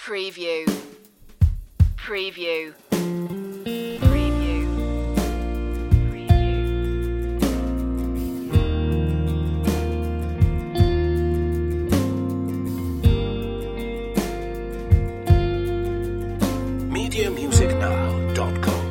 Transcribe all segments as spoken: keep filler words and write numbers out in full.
Preview. Preview. Preview. media music now dot com.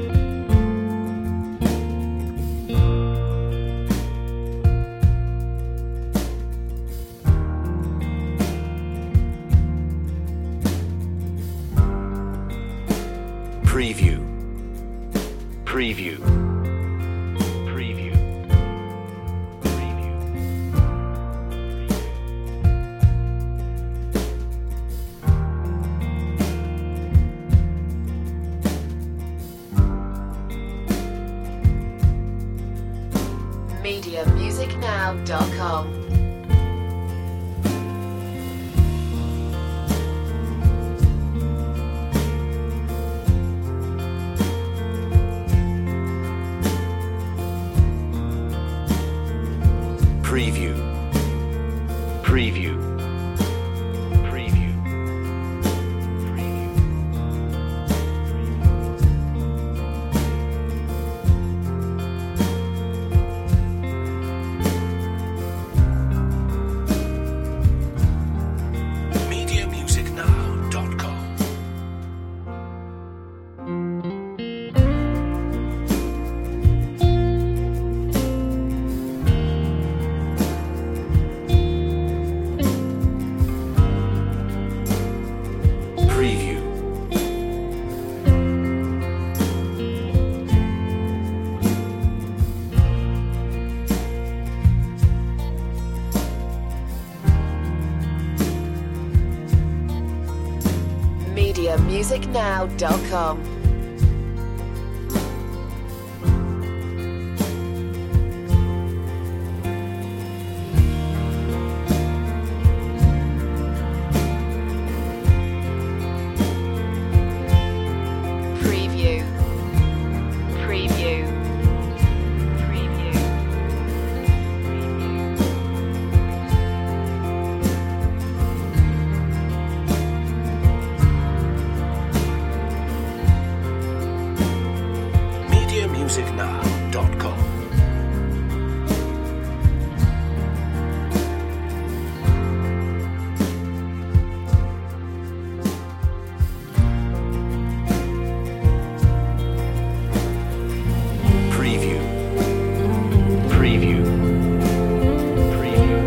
Preview. Preview. Preview. Preview. media music now dot com. Preview. Preview. Preview. media music now dot com. Preview. media music now dot com. Preview. Preview. Preview. media music now dot com. Preview. Preview. Preview.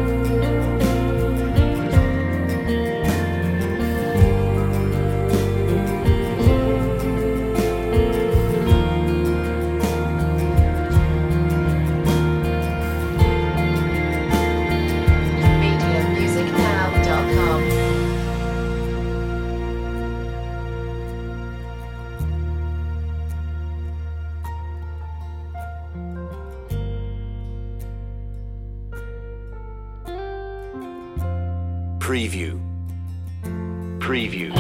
media music now dot com. Preview. Preview.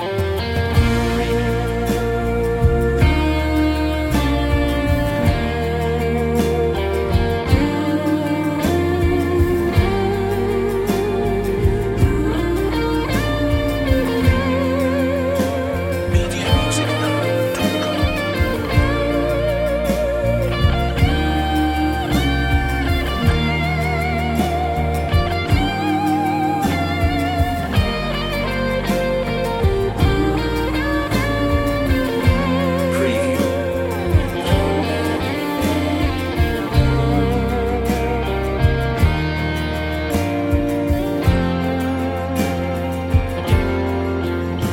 media music now dot com. Preview.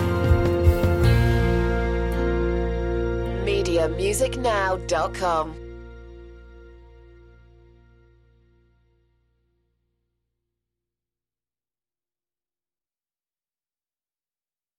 media music now dot com.